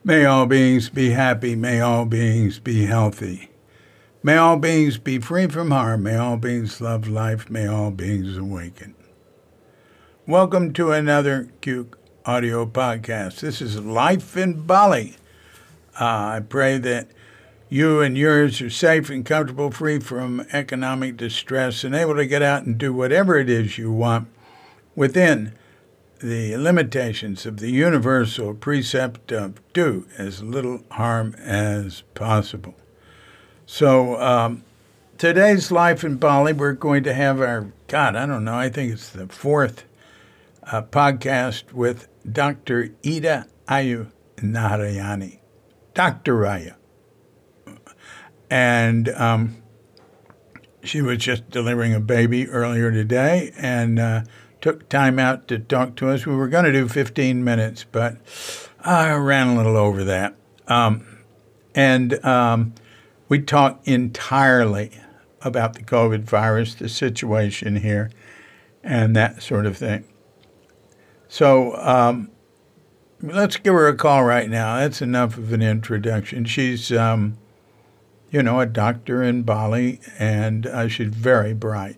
May all beings be happy. May all beings be healthy. May all beings be free from harm. May all beings love life. May all beings awaken. Welcome to another Cuke audio podcast. This is Life in Bali. I pray that you and yours are safe and comfortable, free from economic distress, and able to get out and do whatever it is you want within the limitations of the universal precept of do as little harm as possible. So today's Life in Bali, we're going to have I think it's the fourth podcast with Dr. Ida Ayu Narayani. Dr. Raya. And she was just delivering a baby earlier today and took time out to talk to us. We were going to do 15 minutes, but I ran a little over that. We talked entirely about the COVID virus, the situation here, and that sort of thing. So let's give her a call right now. That's enough of an introduction. She's, a doctor in Bali, and she's very bright.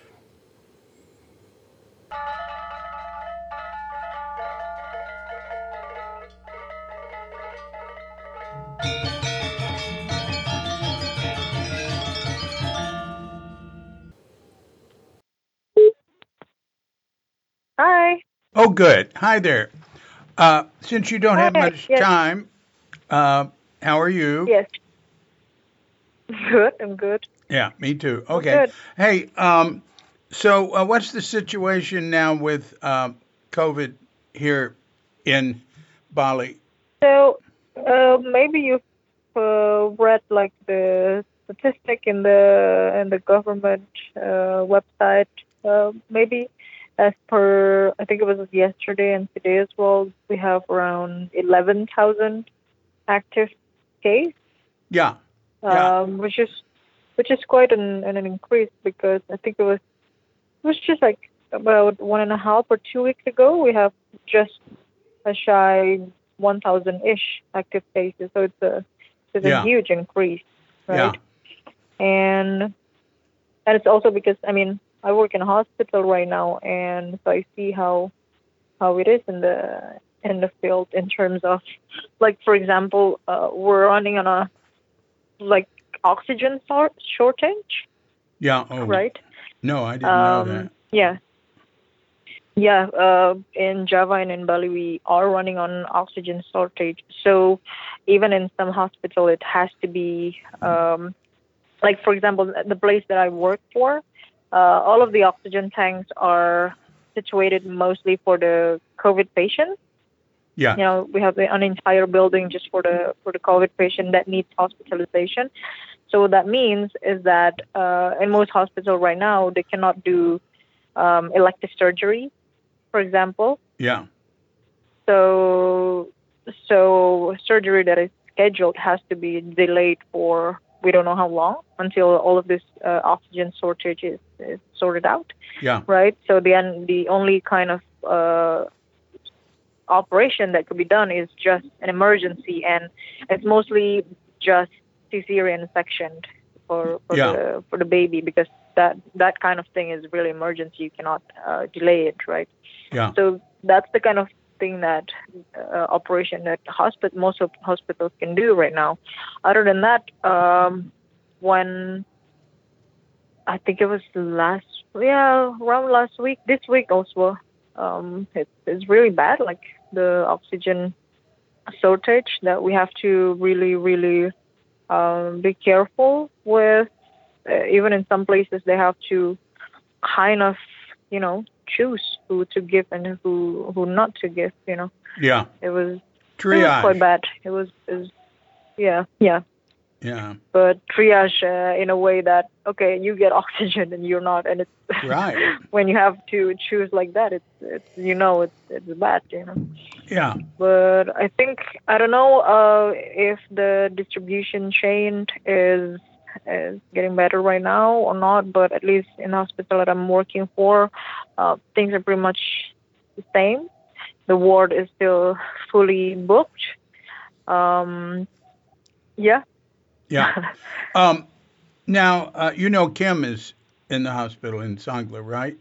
Hi. Oh, good. Hi there. Since you don't have much time, how are you? Yes. Good. I'm good. Yeah, me too. Okay. Good. Hey, so what's the situation now with COVID here in Bali? So, maybe you've read like the statistic in the government website. Maybe as per, I think it was yesterday and today as well, we have around 11,000 active cases. Yeah. Which is quite an increase, because I think it was just like about 1.5 or 2 weeks ago we have just a shy 1,000-ish active cases. So it's a huge increase, right? Yeah. And it's also because I work in a hospital right now, and so I see how it is in the field in terms of, like, for example, we're running on a oxygen shortage. Yeah. Oh. Right. No, I didn't know that. Yeah. Yeah. In Java and in Bali, we are running on oxygen shortage. So even in some hospital, it has to be, like, for example, the place that I work for, all of the oxygen tanks are situated mostly for the COVID patients. Yeah. We have an entire building just for the COVID patient that needs hospitalization. So what that means is that in most hospitals right now, they cannot do elective surgery, for example. Yeah. So surgery that is scheduled has to be delayed for we don't know how long, until all of this oxygen shortage is sorted out. Yeah. Right. So the only kind of operation that could be done is just an emergency, and it's mostly just cesarean section for the baby, because that kind of thing is really emergency. You cannot delay it, right? Yeah. So that's the kind of thing that operation that most of hospitals can do right now. Other than that, when I think it was around last week, this week also, it's really bad, like the oxygen shortage, that we have to really, really be careful with. Even in some places, they have to kind of, choose who to give and who not to give. Yeah. It was Triage. quite bad. It was yeah. Yeah. But triage in a way that, okay, you get oxygen and you're not, and it's right. When you have to choose like that, it's bad. Yeah. But I think, I don't know if the distribution chain is getting better right now or not, but at least in the hospital that I'm working for, things are pretty much the same. The ward is still fully booked. Yeah. Yeah. Now, Kim is in the hospital in Sangla, right?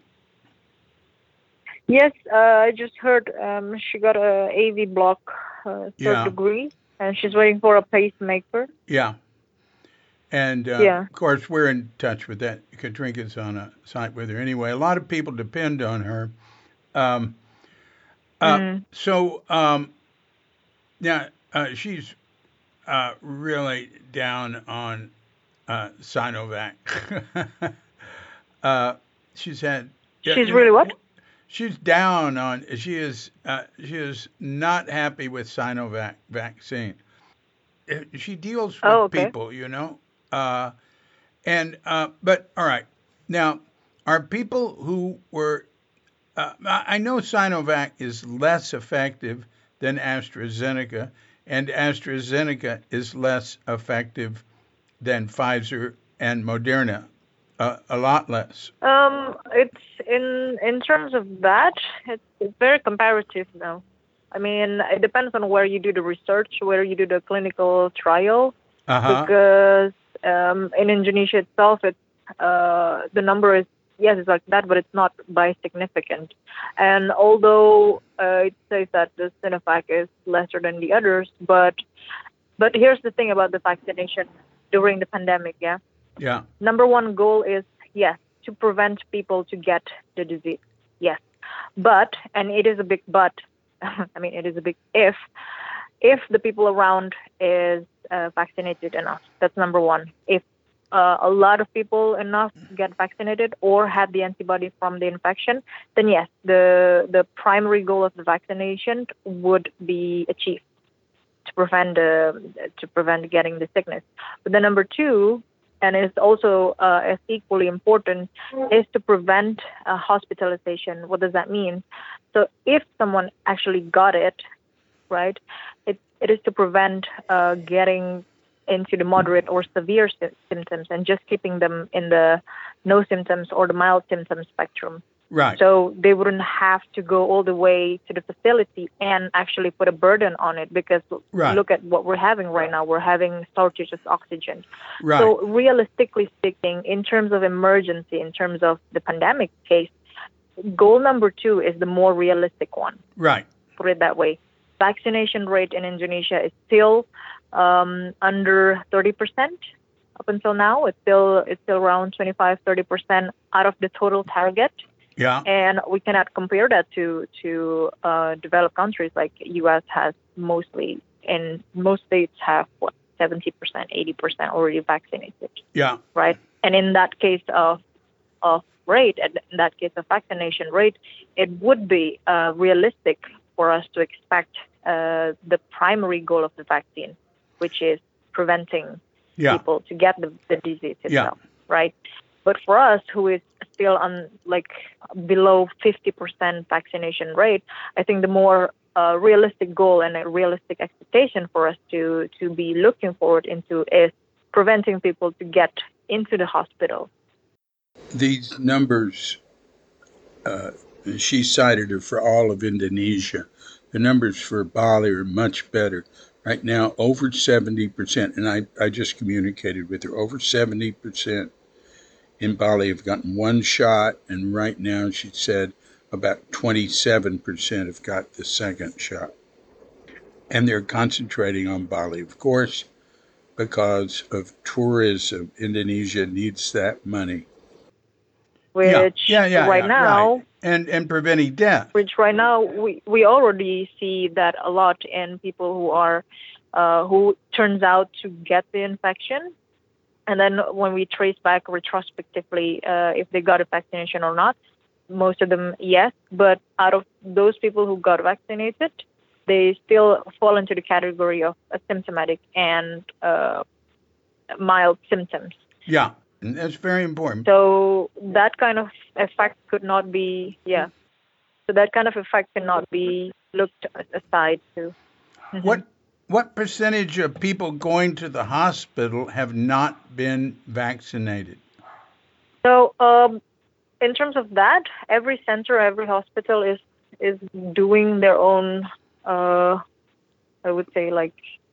Yes, I just heard she got a AV block, third Yeah. degree, and she's waiting for a pacemaker. Yeah. And Yeah. of course, we're in touch with that. Katrinka's on a site with her anyway. A lot of people depend on her. Um, Mm. so, yeah, she's really down on Sinovac. uh, she's had, yeah, She's really what? she's down on. She is not happy with Sinovac vaccine. She deals Oh, with okay. people, uh, but all right. Now, are people who were I know Sinovac is less effective than AstraZeneca, and AstraZeneca is less effective than Pfizer and Moderna, a lot less. It's in terms of that, it's very comparative now. I mean, it depends on where you do the research, where you do the clinical trial, Uh huh. because in Indonesia itself, it's the number is yes, it's like that, but it's not by significant. And although it says that the Sinovac is lesser than the others, but here's the thing about the vaccination during the pandemic. Yeah, Yeah. number one goal is yes to prevent people to get the disease. Yes, but and it is a big but. I mean, it is a big if the people around is vaccinated enough. That's number one. If a lot of people enough get vaccinated or have the antibody from the infection, then yes, the primary goal of the vaccination would be achieved to prevent getting the sickness. But then number two, and is also as equally important, is to prevent hospitalization. What does that mean? So if someone actually got it, right, it is to prevent getting into the moderate or severe symptoms and just keeping them in the no symptoms or the mild symptom spectrum. Right. So they wouldn't have to go all the way to the facility and actually put a burden on it because Right. look at what we're having right now. We're having shortages of oxygen. Right. So realistically speaking, in terms of emergency, in terms of the pandemic case, goal number two is the more realistic one. Right. Put it that way. Vaccination rate in Indonesia is still under 30%. Up until now, it's still around 25-30% out of the total target. Yeah. And we cannot compare that to developed countries like U.S. has mostly, and most states have 70%, 80% already vaccinated. Yeah. Right. And in that case of rate, and in that case of vaccination rate, it would be realistic for us to expect the primary goal of the vaccine, which is preventing people to get the disease itself, right? But for us, who is still on like below 50% vaccination rate, I think the more realistic goal and a realistic expectation for us to be looking forward into is preventing people to get into the hospital. These numbers, she cited are for all of Indonesia. The numbers for Bali are much better. Right now, over 70%, and I just communicated with her, over 70% in Bali have gotten one shot, and right now she said about 27% have got the second shot. And they're concentrating on Bali, of course, because of tourism. Indonesia needs that money. Which right now, right. And preventing death. Which right now we already see that a lot in people who are who turns out to get the infection, and then when we trace back retrospectively if they got a vaccination or not, most of them yes, but out of those people who got vaccinated, they still fall into the category of asymptomatic and mild symptoms. Yeah, and that's very important. So that kind of effect could not be, So that kind of effect cannot be looked aside to. Mm-hmm. What percentage of people going to the hospital have not been vaccinated? So in terms of that, every center, every hospital is doing their own, I would say, like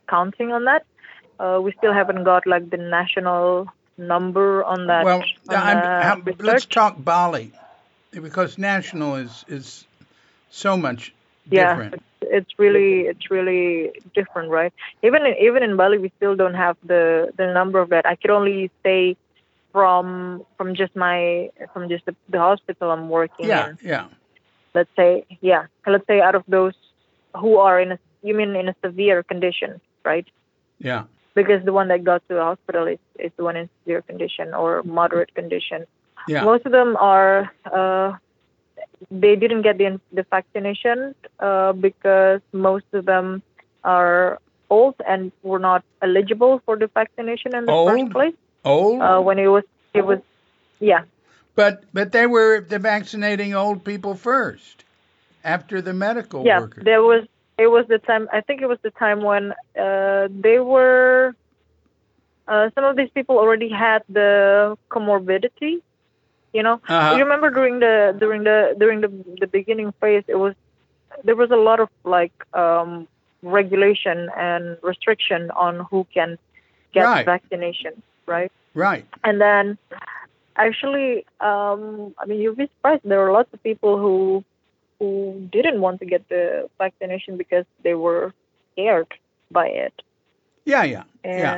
counting on that. We still haven't got like the national number on that Well, let's research. talk Bali, because national is so much Yeah, different. it's really different, right? Even in Bali, we still don't have the number of that. I could only say from just the hospital I'm working Yeah, in. yeah, Let's say out of those who are you mean in a severe condition, right? yeah, Because the one that got to the hospital is the one in severe condition or moderate condition. yeah. Most of them are they didn't get the vaccination because most of them are old and were not eligible for the vaccination in the first Old, place. old. When it was yeah. But they were vaccinating old people first, after the medical Yeah, workers. it was the time. I think it was the time when they were. Some of these people already had the comorbidity. You know, you Uh-huh. remember during the beginning phase, there was a lot of like regulation and restriction on who can get Right, vaccination, right? right. And then actually, I mean, you'll be surprised. There are lots of people who didn't want to get the vaccination because they were scared by it. Yeah, yeah, yeah.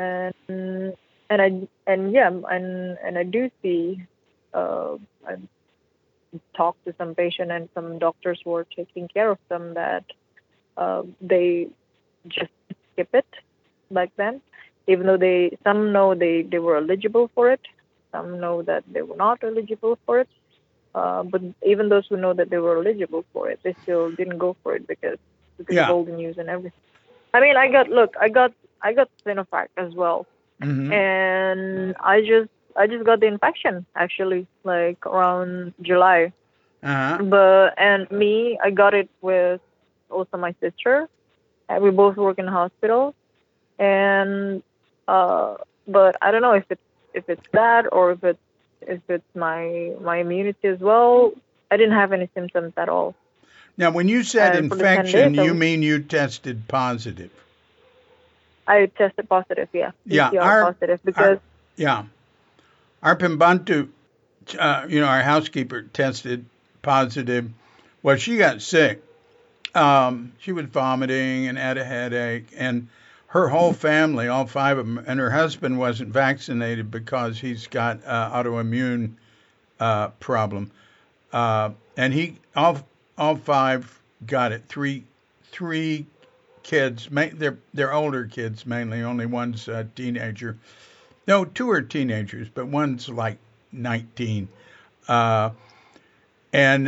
And I do see I talked to some patient and some doctors who are taking care of them that they just skip it back then, even though some know they were eligible for it, some know that they were not eligible for it. But even those who know that they were eligible for it, they still didn't go for it because of Yeah. all the news and everything. I mean, I got Sinovac as well, Mm-hmm. and I just got the infection actually, like around July. Uh-huh. I got it with also my sister. And we both work in the hospital, and uh, but I don't know if it's that or if it's my immunity as well. I didn't have any symptoms at all, Now, when you said and for the 10 days, infection, you mean you tested positive. I tested positive. Yeah, Yeah, PCR positive our because yeah, our Pimbantu, our housekeeper tested positive. Well, she got sick. She was vomiting and had a headache, and her whole family, all five of them, and her husband wasn't vaccinated because he's got autoimmune problem. And all five got it. Three kids. They're older kids mainly. Only one's a teenager. No, two are teenagers, but one's like 19. Uh, and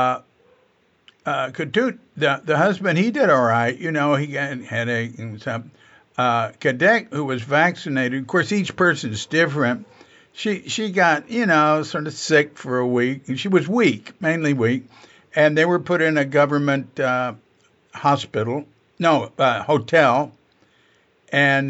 Katut, the husband, he did all right. He got a headache and stuff. Kadek, who was vaccinated, of course, each person's different. She got, sort of sick for a week. And she was weak, mainly weak. And they were put in a government hospital, no, hotel. And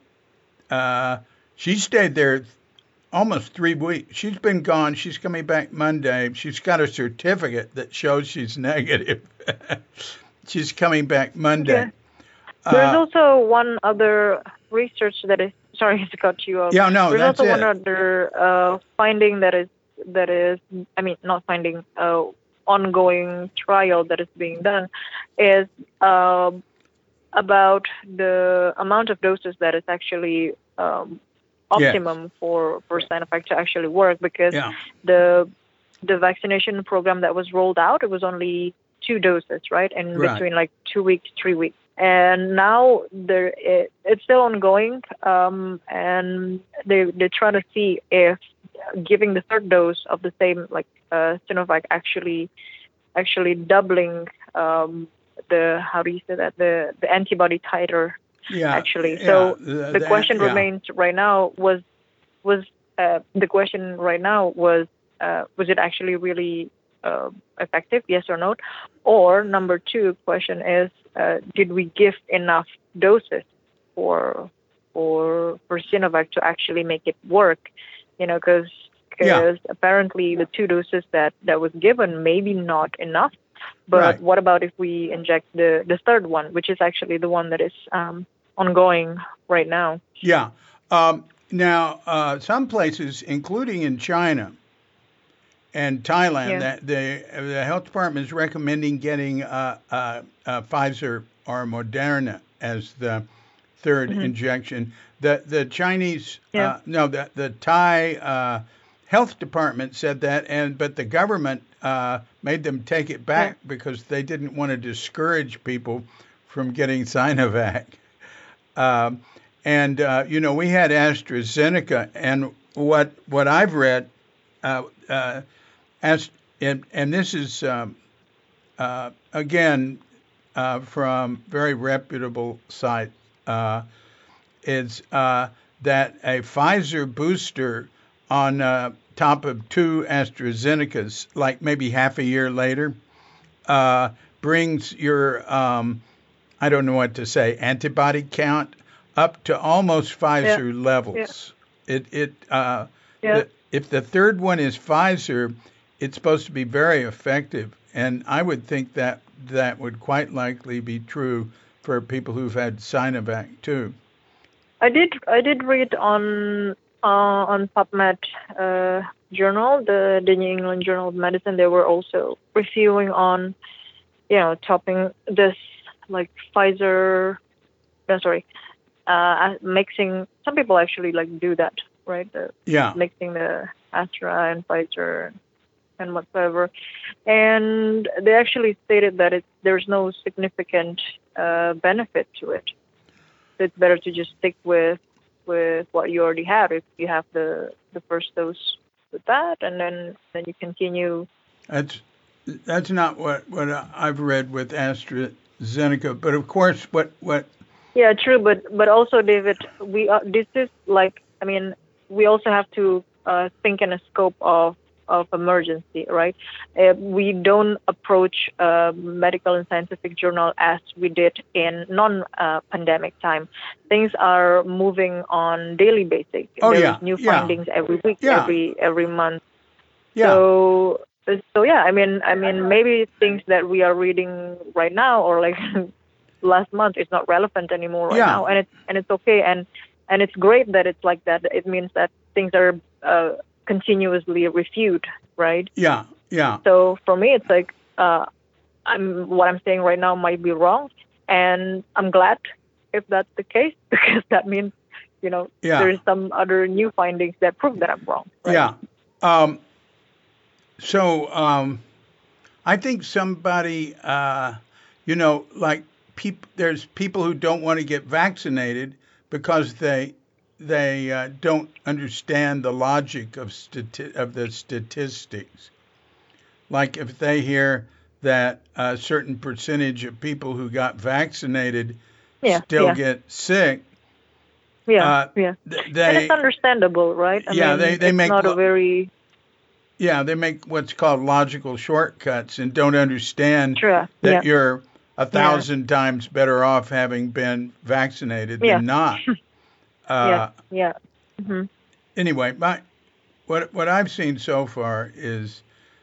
she stayed there almost 3 weeks. She's been gone. She's coming back Monday. She's got a certificate that shows she's negative. She's coming back Monday. yeah. There's also one other research that is sorry to cut you off. Yeah, no, There's that's also one it. other finding that is I mean not finding ongoing trial that is being done is about the amount of doses that is actually Yes. optimum for Sinovac to actually work because Yeah. the vaccination program that was rolled out, it was only 2 doses, right? And Right. between like 2 weeks, 3 weeks. And now it's still ongoing, and they're trying to see if giving the third dose of the same like Sinovac actually doubling the how do you say that the antibody titer Yeah. actually. Yeah. So the question yeah. remains right now was the question right now was it actually really effective, yes or no? Or number two question is did we give enough doses for Sinovac to actually make it work? Because Yeah. apparently the 2 doses that was given maybe not enough. But Right. what about if we inject the third one, which is actually the one that is ongoing right now. Yeah. Now, some places, including in China and Thailand, Yeah. that the health department is recommending getting Pfizer or Moderna as the third Hmm. injection. The Chinese, Yeah. no, the Thai health department said that, but the government made them take it Yeah. back because they didn't want to discourage people from getting Sinovac. Um, and we had AstraZeneca, and what I've read, uh, uh, as and this is again from very reputable site, is that a Pfizer booster on top of two AstraZenecas, like maybe half a year later, uh, brings your I don't know what to say, antibody count up to almost Yeah. Pfizer Yeah. levels. Yeah. If the third one is Pfizer, it's supposed to be very effective, and I would think that that would quite likely be true for people who've had Sinovac too. I did read on PubMed journal, the New England Journal of Medicine. They were also reviewing on topping this like Pfizer. No, sorry, mixing. Some people actually like do that, right? Yeah, Mixing the Astra and Pfizer and whatsoever. And they actually stated that there's no significant benefit to it. So it's better to just stick with what you already have. If you have the first dose with that, and then you continue. that's that's not what I've read with AstraZeneca, but of course, what Yeah, true, but also, David, this is like, I mean, we also have to think in a scope of emergency, right? We don't approach medical and scientific journal as we did in non-pandemic time. Things are moving on daily basis. oh There's yeah, new yeah, findings every week, yeah, every month. yeah, So yeah, I mean, maybe things that we are reading right now or like last month is not relevant anymore right yeah, now, and it's okay, and it's great that it's like that. It means that things are continuously reviewed, right? yeah, yeah, So for me, it's like what I'm saying right now might be wrong, and I'm glad if that's the case because that means yeah, there's some other new findings that prove that I'm wrong, right? yeah. Um, so I think somebody, like there's people who don't want to get vaccinated because they don't understand the logic of the statistics. Like if they hear that a certain percentage of people who got vaccinated Yeah, still yeah, get sick, yeah, uh, yeah. And it's they understandable, right? I yeah mean, they it's make not a very yeah, they make what's called logical shortcuts and don't understand true. that Yeah, you're a yeah, thousand times better off having been vaccinated yeah, than not. yeah, Uh, yeah. Hmm. anyway, what I've seen so far is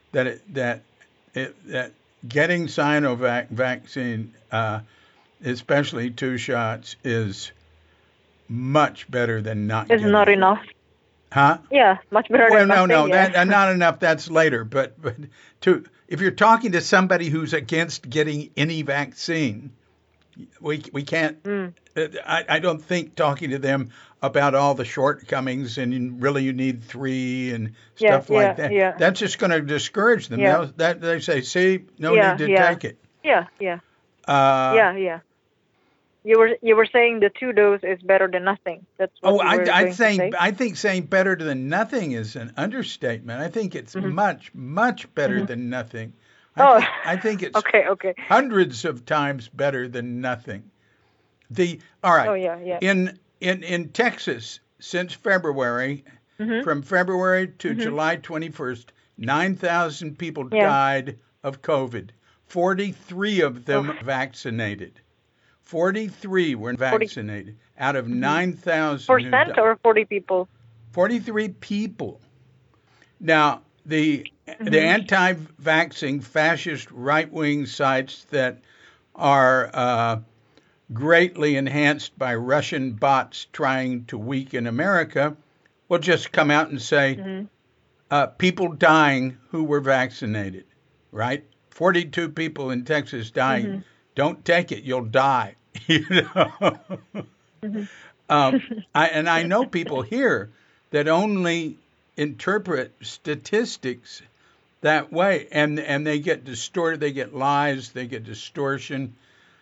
that getting Sinovac vaccine, especially two shots, is much better than not It's not getting it. enough. Huh? Yeah, much better Well, than no, nothing. no, Yeah. that not enough. That's later. But to if you're talking to somebody who's against getting any vaccine, we can't. Mm. I don't think talking to them about all the shortcomings and really you need three and Yeah, stuff like yeah, that. yeah, That's just going to discourage them. yeah, They say, see, no need yeah, to yeah, take it. yeah, yeah, Uh, yeah, yeah. You were saying the two dose is better than nothing. That's what oh, you were going to say. I think saying better than nothing is an understatement. I think it's Hmm. much better Hmm. than nothing. Oh, I think it's okay, okay. hundreds of times better than nothing. The all Oh, right yeah, yeah. in Texas since February, Mhm, from February to mhm. July 21st, 9,000 people Yeah. died of COVID. 43 of Oh, them vaccinated. 43 were 40. vaccinated out of Mhm. 9,000 who Percent died. or 40 people. 43 people. Now, the Mhm. anti-vaxxing fascist right-wing sites that are greatly enhanced by Russian bots trying to weaken America, will just come out and say, people dying who were vaccinated, right? 42 people in Texas dying. Don't take it, you'll die. You know? I know people here that only interpret statistics that way, and they get distorted, they get lies, they get distortion.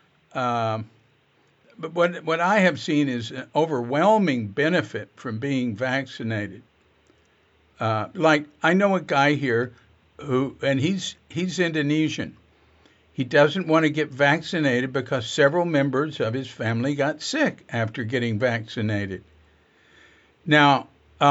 But what I have seen is an overwhelming benefit from being vaccinated. Like I know a guy here and he's Indonesian. He doesn't want to get vaccinated because several members of his family got sick after getting vaccinated. Now,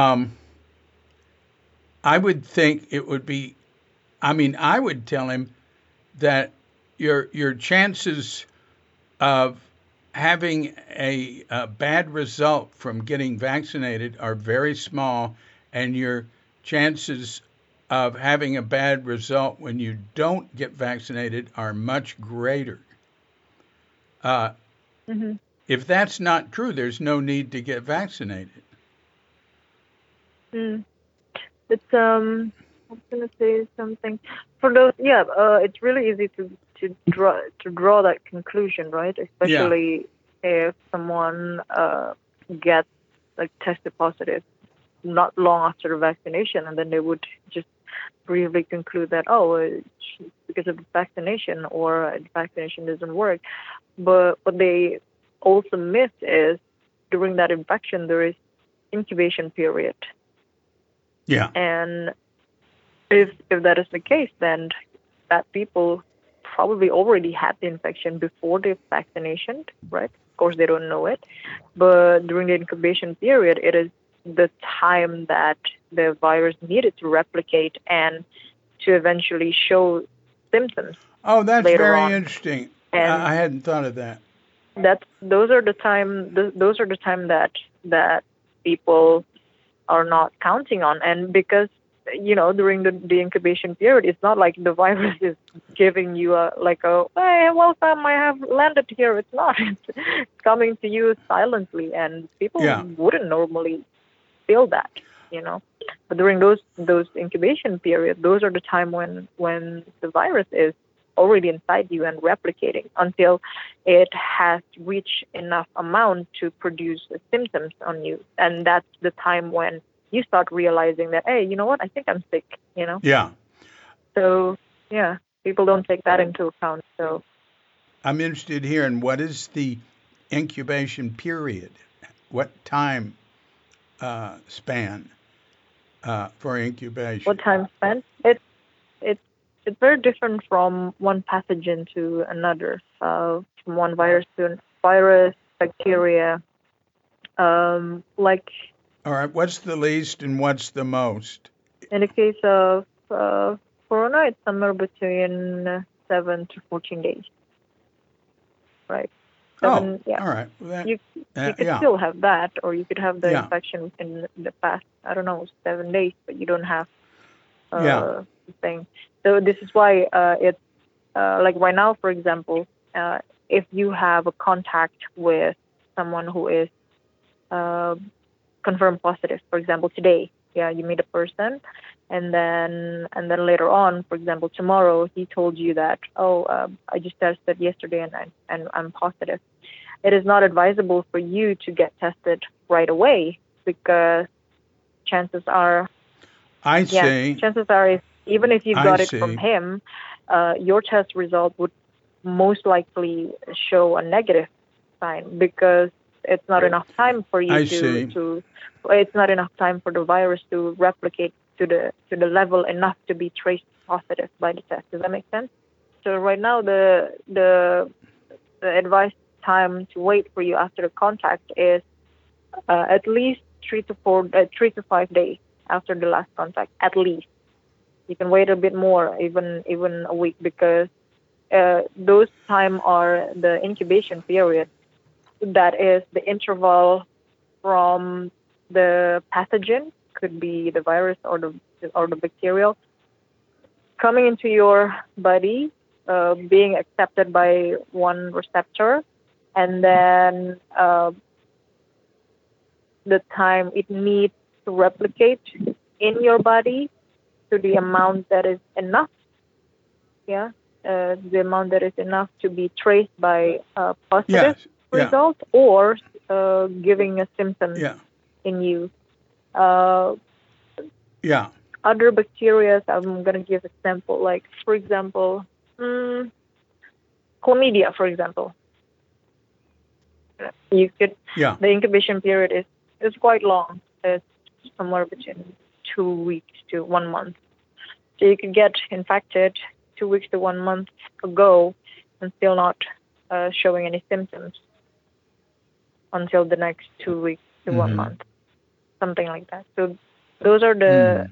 I would think it would be. I would tell him that your chances of having a bad result from getting vaccinated are very small, and your chances of having a bad result when you don't get vaccinated are much greater. If that's not true, there's no need to get vaccinated. It's I was gonna say something for those. Yeah, it's really easy to draw that conclusion, right? Especially if someone gets like tested positive not long after the vaccination, and then they would just briefly conclude that it's because of the vaccination, or the vaccination doesn't work. But what they also miss is during that infection there is incubation period. Yeah. And if that is the case, then that people probably already had the infection before the vaccination, right? Of course, they don't know it. But during the incubation period, it is the time that the virus needed to replicate and to eventually show symptoms. Oh, that's later very on. interesting. And I hadn't thought of that. Those are the time that people are not counting on. And because during the incubation period, it's not like the virus is giving you hey, welcome, I have landed here. It's not. It's coming to you silently, and people wouldn't normally feel that, But during those incubation periods, those are the time when the virus is already inside you and replicating until it has reached enough amount to produce symptoms on you. And that's the time when you start realizing that, hey, you know what, I think I'm sick, Yeah. So, people don't take that into account. So I'm interested here in what is the incubation period? What time span for incubation? What time span? It's very different from one pathogen to another, from one virus to virus, bacteria. All right, what's the least and what's the most? In the case of corona, it's somewhere between 7 to 14 days. Right. All right. Well, you could still have that, or you could have the infection in the past, 7 days, but you don't have the thing. So this is why it's like right now, for example, if you have a contact with someone who is confirmed positive, for example, today, you meet a person, and then later on, for example, tomorrow, he told you that, I just tested yesterday and I'm positive. It is not advisable for you to get tested right away, because chances are, even if you got it from him, your test result would most likely show a negative sign, because it's not enough time for you it's not enough time for the virus to replicate to the level enough to be traced positive by the test. Does that make sense? So right now, the advised time to wait for you after the contact is at least 3 to 5 days after the last contact. At least you can wait a bit more, even a week, because those time are the incubation period. That is the interval from the pathogen, could be the virus or the bacterial, coming into your body, being accepted by one receptor, and then the time it needs to replicate in your body to the amount that is enough, yeah, the amount that is enough to be traced by a positive Yes. Yeah. result or giving a symptom Yeah. in you. Uh, Yeah. Other bacteria, I'm going to give example, like, for example, chlamydia, for example. You could, Yeah. the incubation period is quite long. It's somewhere between 2 weeks to 1 month. So you could get infected 2 weeks to 1 month ago and still not showing any symptoms until the next 2 weeks to 1 month, something like that. So those are the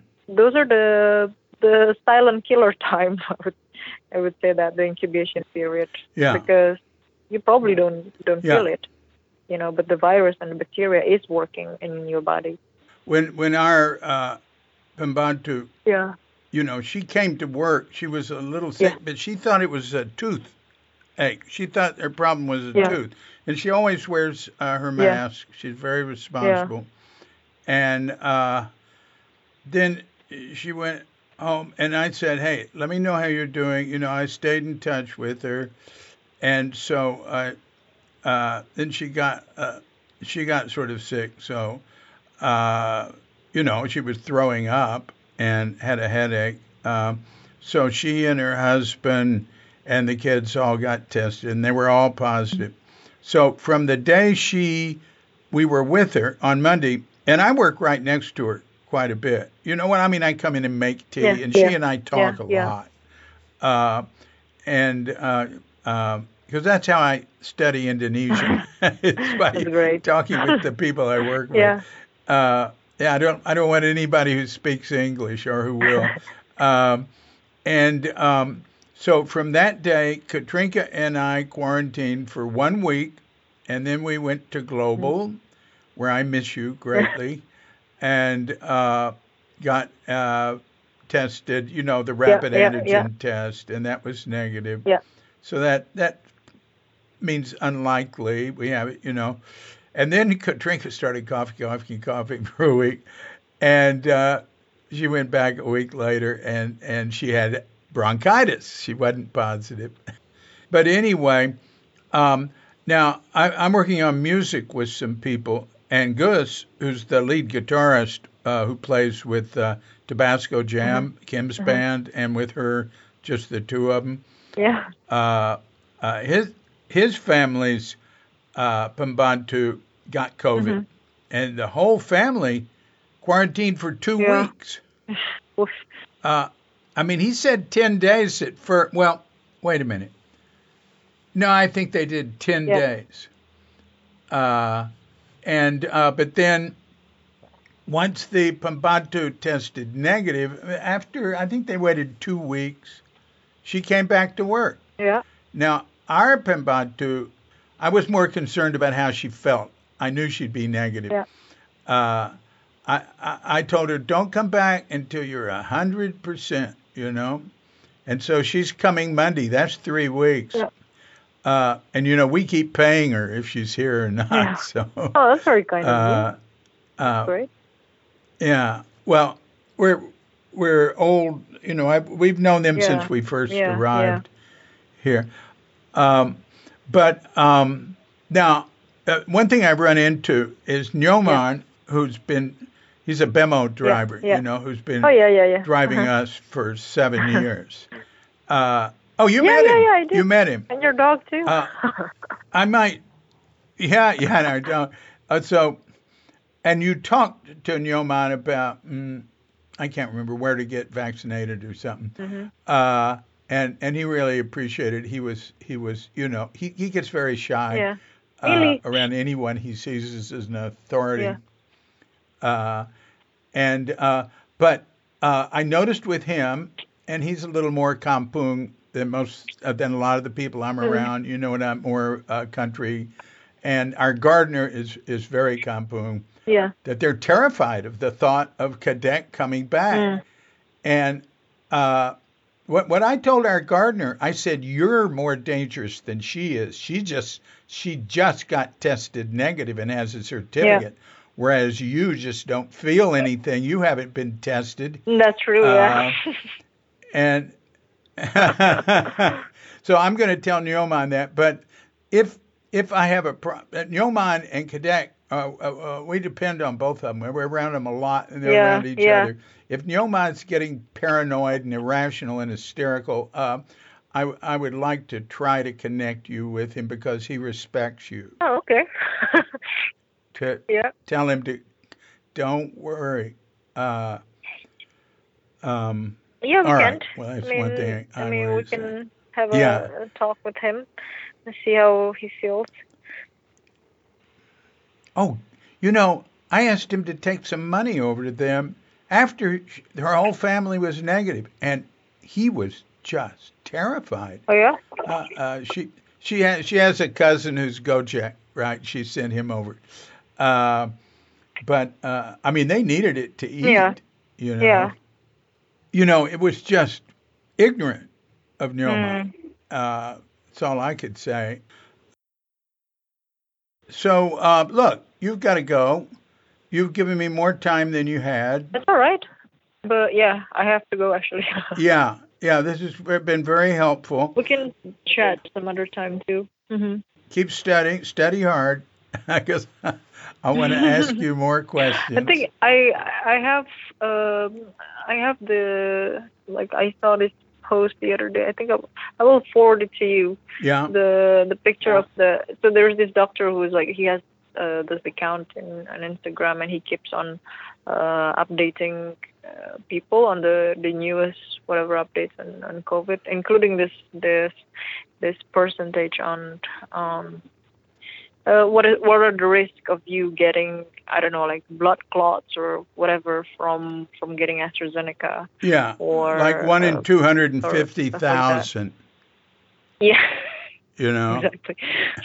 silent killer time. I would say that the incubation period, Yeah. because you probably don't Yeah. feel it, but the virus and the bacteria is working in your body. When our Pembantu, Yeah. she came to work. She was a little Yeah. sick, but she thought it was a toothache. She thought her problem was a Yeah. tooth, and she always wears her Yeah. mask. She's very Yeah. responsible. And then she went home, and I said, "Hey, let me know how you're doing." I stayed in touch with her, and so then she got sort of sick. So she was throwing up and had a headache. So she and her husband and the kids all got tested, and they were all positive. So from the day we were with her on Monday, and I work right next to her quite a bit. You know what I mean? I come in and make tea, Yeah. and Yeah. she and I talk a Yeah. lot. And because that's how I study Indonesian. It's That's by great. talking with the people I work with. Yeah. Yeah, I don't want anybody who speaks English or who will. And so from that day, Katrinka and I quarantined for 1 week, and then we went to Global, where I miss you greatly, and got tested, the Yeah. rapid Yeah. Yeah. antigen test, and that was negative. Yeah. So that means unlikely. We have it. And then Katrinka started coughing for a week, and she went back a week later, and she had bronchitis. She wasn't positive, but anyway, now I'm working on music with some people, and Gus, who's the lead guitarist who plays with Tabasco Jam, Kim's band, and with her, just the two of them. Yeah. His family's Pembantu got COVID, and the whole family quarantined for 2 weeks. Oof. I mean, he said 10 days at first. Well, wait a minute. No, I think they did 10 Yeah. days. But then once the Pembantu tested negative, after I think they waited 2 weeks, she came back to work. Yeah. Now, our Pembantu, I was more concerned about how she felt. I knew she'd be negative. Yeah. I told her, don't come back until you're 100%, And so she's coming Monday. That's 3 weeks. Yeah. And we keep paying her if she's here or not. Yeah. So. Oh, that's very kind of you. That's great. Yeah. Well, we're old. We've known them Yeah. since we first Yeah. arrived here. But now, one thing I've run into is Nyoman, he's a Bemo driver, Yeah. who's been Oh, yeah. driving us for 7 years. You Yeah. met him. Yeah. I did. You met him. And your dog too. I might. Yeah, and our dog. And you talked to Nyoman about, I can't remember where to get vaccinated or something. And he really appreciated it. He was, he gets very shy. Yeah. Really? Around anyone he sees as an authority. Yeah. But I noticed with him, and he's a little more kampung than than a lot of the people I'm around. And I'm more country. And our gardener is very kampung. Yeah. That they're terrified of the thought of Cadet coming back. And What I told our gardener, I said, you're more dangerous than she is. She just got tested negative and has a Yeah, certificate, whereas you just don't feel anything. You haven't been tested. that's true. Yeah. Uh, and so I'm going to tell Nyoman that. But if if I have a Nyoman and Kadek, we depend on both of them. We're around them a lot, and they're Yeah, around each yeah. other. If Nyoman's getting paranoid and irrational and hysterical, I would like to try to connect you with him because he respects you. Oh, okay. To Yeah. tell him to don't worry. Uh, um, Yeah, we all can. right. Well, I that's one mean, thing I I mean, we wanted to say. can have Yeah. a talk with him and see how he feels. Oh, I asked him to take some money over to them after her whole family was negative, and he was just terrified. Oh, yeah? She has a cousin who's Gojek, right? She sent him over, uh, but I mean they needed it to Yeah, eat. You know, yeah. it was just ignorant of Nyoman. Mm. That's all I could say. So look, you've got to go. You've given me more time than you had. That's all right. But yeah, I have to go actually. Yeah, yeah, this has been very helpful. We can chat some other time too. Keep studying, study hard, because I want to ask you more I questions. think um I have the like I saw this post the other day. I think I will forward it to you. Yeah, The picture of the so there's this doctor who's like he has this account on Instagram and he keeps on updating people on the newest whatever updates on COVID, including this percentage on um what are the risk of you getting I don't know like blood clots or whatever from getting AstraZeneca yeah, like or one in two hundred and or fifty stuff like that. thousand. Yeah, You know, exactly.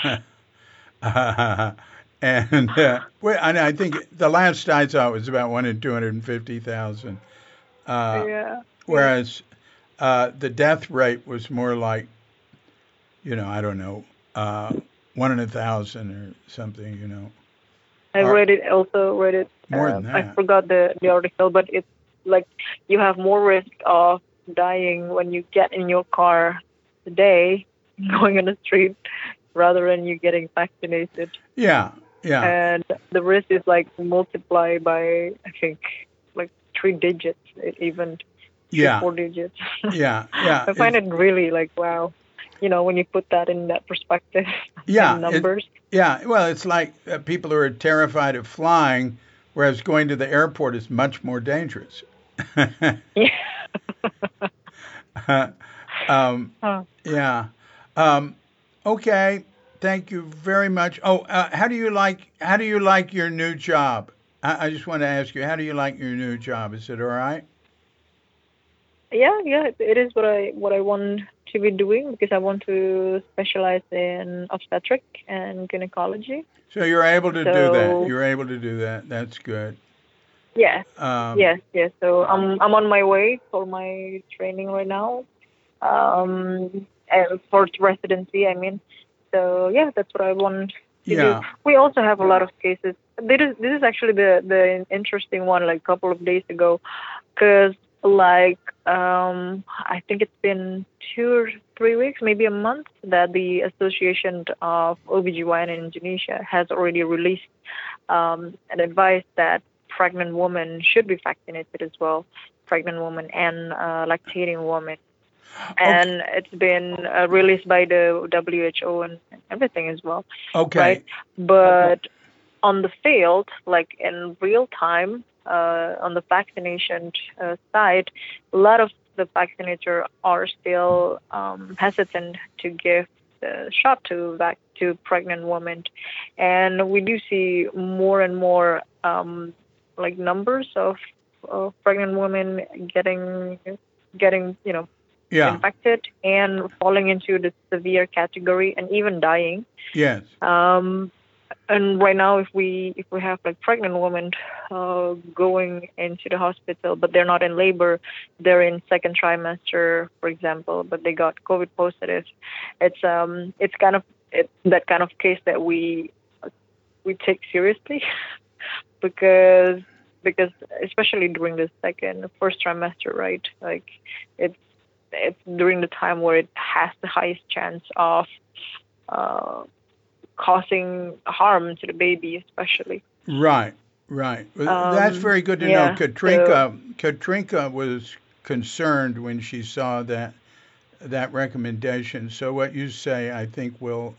and I think the last I saw was about 1 in 250,000. Uh, Yeah, yeah. whereas the death rate was more like, I don't know, 1 in 1,000 or something. I Or read it. more than I that. forgot the article, but it's like you have more risk of dying when you get in your car today, going on the street, rather than you getting vaccinated. Yeah, yeah, And the risk is like multiplied by I think like 3 digits, even three, yeah, 4 digits. yeah, yeah. I find it really like wow, when you put that in that perspective in Yeah, numbers. yeah. Well, it's like people who are terrified of flying, whereas going to the airport is much more dangerous. Yeah. um, Huh. yeah. Um, okay. Thank you very much. Oh, how do you like your new job? I just want to ask you, how do you like your new job? Is it all right? Yeah, yeah, it is what I want to be doing because I want to specialize in obstetric and gynecology. So you're able to do that. So You're able to do that. That's good. yes, Um, yes, yes. So I'm on my way for my training right now. And for residency, I mean. So yeah, that's what I want to do. yeah. We also have a lot of cases. This is actually the interesting one. Like a couple of days ago, because like I think it's been 2 or 3 weeks, maybe a month, that the Association of OBGYN in Indonesia has already released an advice that pregnant women should be vaccinated as well, pregnant women and lactating women. Okay. And it's been released by the WHO and everything as well, right? Okay. But on the field, like in real time, on the vaccination side, a lot of the vaccinator are still hesitant to give the shot to pregnant women, and we do see more and more like numbers of pregnant women getting Yeah. infected and falling into the severe category and even dying. Yes. Um, and right now, if we have like pregnant women going into the hospital, but they're not in labor, they're in second trimester, for example, but they got COVID positive. It's kind of that kind of case that we take seriously because especially during the first trimester, right? Like it's during the time where it has the highest chance of uh, causing harm to the baby, especially. Right, right. Well, that's very good to know. Yeah. So Katrinka was concerned when she saw that recommendation. So what you say, I think,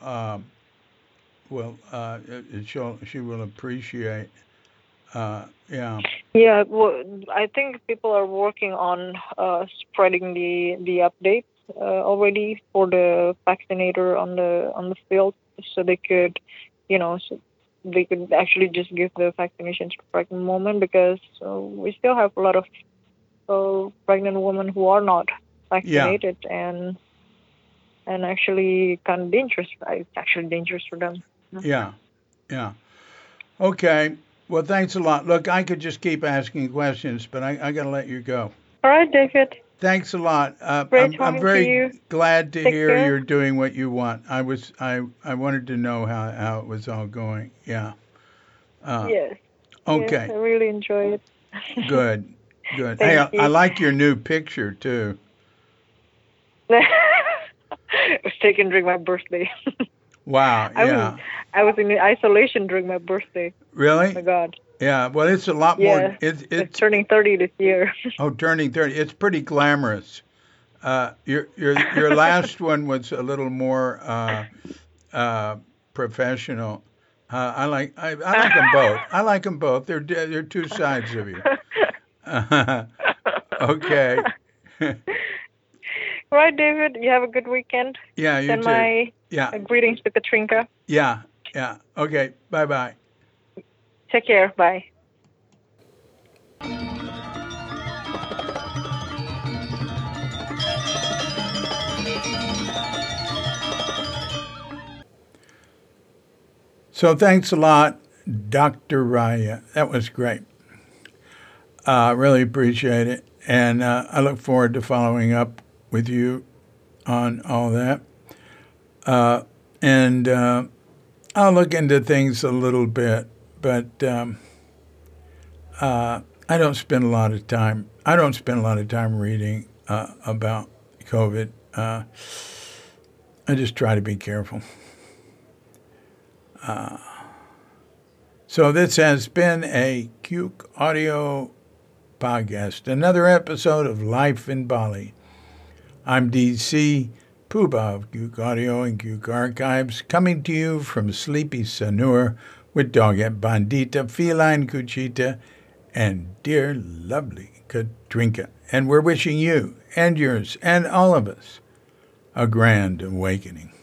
she will appreciate. Yeah, yeah, well, I think people are working on spreading the updates already for the vaccinator on the field, so they could, so they could actually just give the vaccinations to pregnant women because we still have a lot of pregnant women who are not yeah, vaccinated and actually kind of dangerous. Right? It's actually dangerous for them. yeah, yeah. Okay. Well, thanks a lot. Look, I could just keep asking questions, but I got to let you go. All right, David. Thanks a lot. Great I'm talking to very you. glad to Take hear care. you're doing what you want. I wanted to know how it was all going. Yeah. Uh, Yes. Yes, I okay. really enjoy it. Good. Good. Hey, Thank I you. like your new picture too. It was taken during my birthday. Wow. I was Yeah. I was in isolation during my birthday. My Really? God. Yeah. Well, it's a lot more. Yeah. It's turning 30 this year. Turning 30. It's pretty glamorous. Your last one was a little more uh, professional. I like them both. I like them both. They're two sides of you. Okay. Right, David. You have a good weekend. Yeah, you Send too. my Yeah, greetings to Katrinka. yeah, yeah. Okay. Bye bye. Take care. Bye. So thanks a lot, Dr. Raya. That was great. Really appreciate it. And I look forward to following up with you on all that. And I'll look into things a little bit, but I don't spend a lot of time. I don't spend a lot of time reading about COVID. I just try to be careful. So this has been a Cuke Audio podcast, another episode of Life in Bali. I'm DC Puba of Cuke Audio and Cuke Archives, coming to you from sleepy Sanur with Doggett Bandita, Feline Cuchita, and dear lovely Katrinka. And we're wishing you and yours and all of us a grand awakening.